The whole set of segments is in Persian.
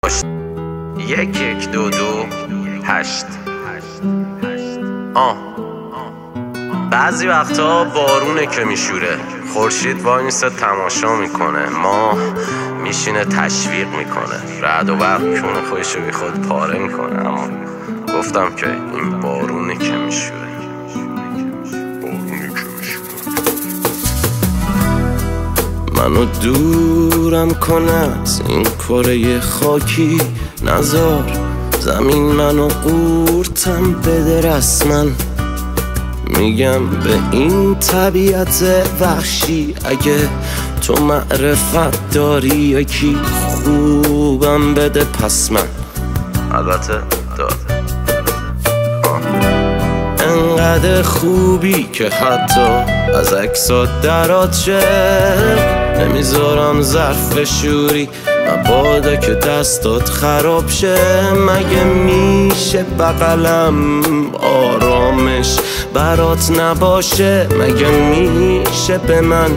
8 بعضی وقتا بارونه که میشوره، خورشید وایمیسته تماشا میکنه، ماه میشینه تشویق میکنه، رعد و برق کون خودشو بی خود پاره میکنه. اما گفتم که این بارونه که میشوره. منو دورم کن از این کره خاکی، نزار زمین منو قورتم بده رسما. میگم به این طبیعت وحشی اگه تو معرفت داری یکی خوبم بده پس من البته داد انقدر خوبی که حتی از عکسات درات شه. نمیذارم ظرف بشوری مبادا که دستات خراب شه. مگه میشه بغلم آرامش برات نباشه؟ مگه میشه به من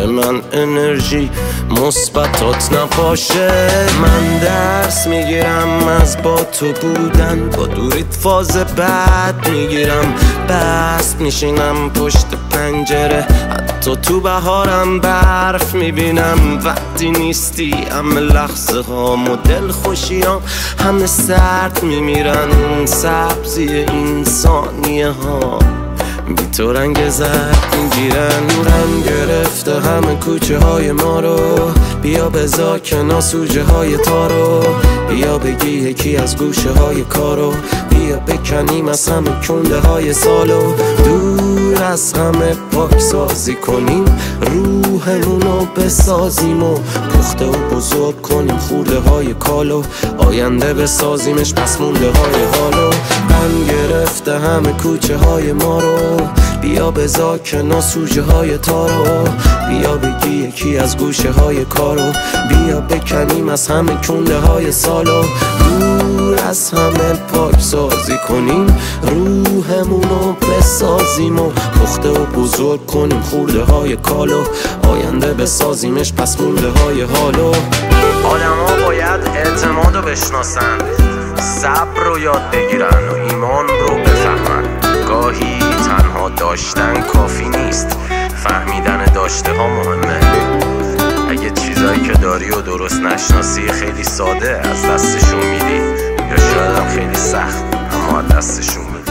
انرژی مثبتات نباشه؟ من درس میگیرم از با تو بودن، با دوریت فاز بعد میگیرم، بست میشینم پشت پنجره، حتی تو بهارم برف میبینم. وقتی نیستی همه لحظه هام و دل خوشیام همه سرد میمیرن. سبزی این ثانیه ها بی تو رنگ زرد میگیرن. نورم گرفته همه کوچه های ما رو، بیا بذار کنار سوژه های تارو، بیا بگی یکی از گوشه های کارو، بیا بکنیم از همه کنده های سالو. دور از همه پاک سازی کنیم، روحمونو بسازیم و پخته و بزرگ کنیم خورده های کالو. آینده بسازیمش پس مونده های حالو. من گرفته همه کوچه های ما رو، بیا بذار کنار سوژه های تارو، بیا بگی یکی از گوشه های کارو، بیا بکنیم از همه کنده های سالو. دور از همه پاک سازی کنیم، روحمونو بسازیم و پخته و بزرگ کنیم خورده های کالو. آینده بسازیمش پس مونده های حالو. آدم ها باید اعتماد رو بشناسن، صبر رو یاد بگیرن و ایمان رو بفهمن. گاهی تنها داشتن کافی نیست، فهمیدن داشته ها مهمه. اگه چیزایی که داری و درست نشناسی خیلی ساده از دستشون میدی، یا شاید هم خیلی سخت اما از دستشون میدی.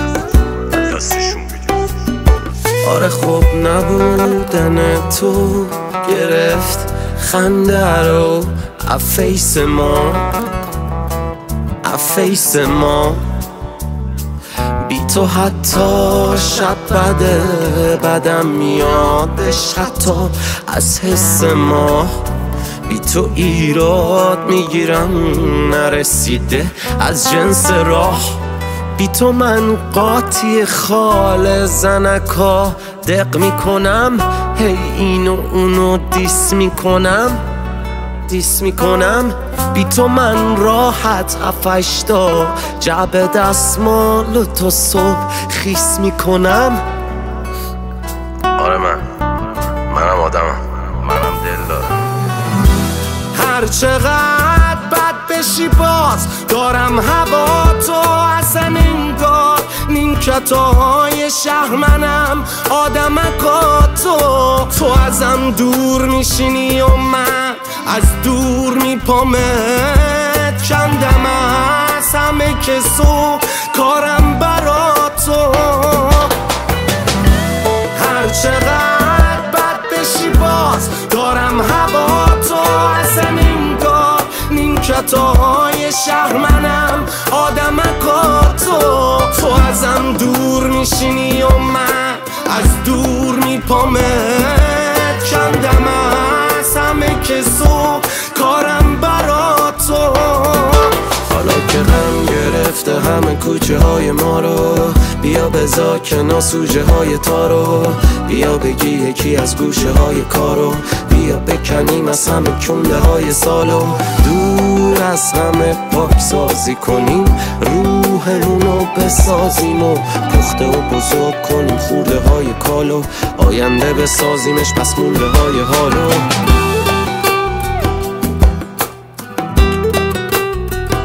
آره خب نبودن تو گرفت خنده رو افیس ما. بی تو حتی شب بدم میادش حتی از حس ما. بی تو ایراد میگیرم نرسیده از جنس راه. بی تو من قاطی خال زنکا دق میکنم، هی اینو اونو دیس میکنم. بی تو من راحت هفشتا جعب دستمال تو صبح خیس میکنم. آره منم آدمم، منم دل دارم. هر چقدر بد بشی باز دارم هوا تو اصلا انگار نیمکتای شهر منم آدمکا تو ازم دور میشینی و من از دور میپامت کندم از همه کسو کارم برا تو. هر چقدر بد بشی باز دارم هوا تو اصلا انگار نیمکتای شهر منم آدمکا تو ازم دور میشینی و من از دور میپامت کندم از همه کسو کارم برا تو. حالا که غم گرفته همه کوچه های ما رو، بیا بذار کنار سوژه های تارو، بیا بگی یکی از گوشه های کارو، بیا بکنیم از همه کنده های سالو. دور از همه پاک سازی کنیم، روحمونو بسازیم و پخته و بزرگ کنیم خورده های کالو. آینده بسازیمش پس مونده های حالو.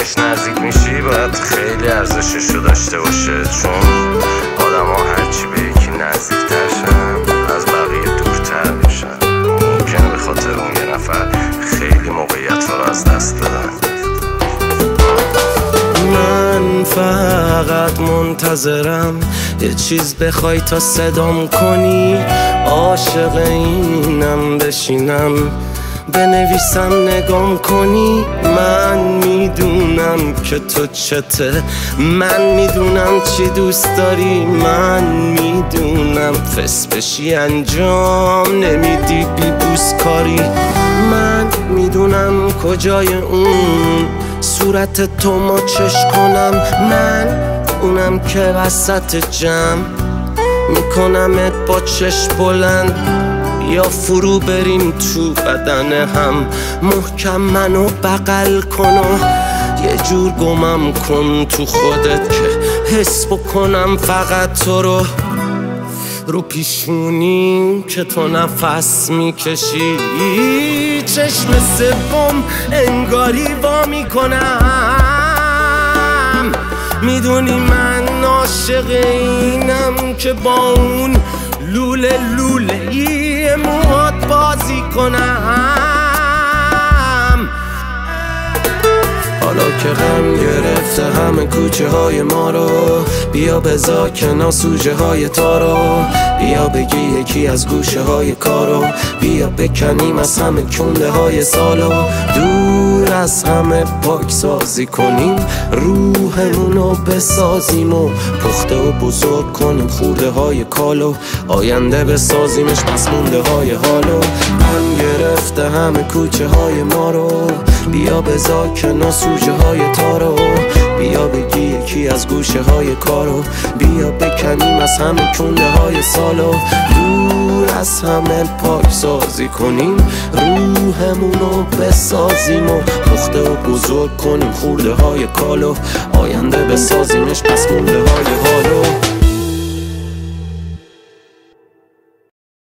بهش نزدیک میشی باید خیلی ارزششو داشته باشه، چون آدم ها هرچی به یکی نزدیکتر شن از بقیه دورتر میشن. ممکنه به خاطر اون یه نفر خیلی موقعیت ها رو از دست بدن. من فقط منتظرم یه چیز بخوای تا صدام کنی، عاشق اینم بشینم بنویسم نگام کنی. من میدونم که تو چته، من میدونم چی دوست داری، من میدونم فس بشی انجام نمیدی بی بوس کاری. من میدونم کجای اون صورت تو مچش کنم، من اونم که وسط جمع میکنمت با چشم بلند، یا فرو بریم تو بدن هم محکم منو بغل کن و یه جور گمم کن تو خودت که حس بکنم فقط تو رو پیشونی که تو نفس میکشی. چشم سوم انگاری وا میکنم، میدونی من عاشق اینم که با اون لوله لوله موهات بازی کنم. حالا که غم گرفته همه کوچه های ما رو، بیا بذار کنار سوژه های تارو، بیا بگی یکی از گوشه های کارو، بیا بکنیم از همه کنده های سالو، دور از همه پاک سازی کنیم روحمونو بسازیم و پخته و بزرگ کنیم خورده های کالو، آینده بسازیمش پس مونده های حالو. من گرفته همه کوچه های ما رو، بیا بذار کنار سوژه های تارو، بیا بگی یکی از گوشه های کارو، بیا بکنیم از همه کنده های سالو، دور از همه پاک سازی کنیم روحمونو بسازیم و پخته و بزرگ کنیم خورده های کالو، آینده بسازیمش پس مونده های حالو.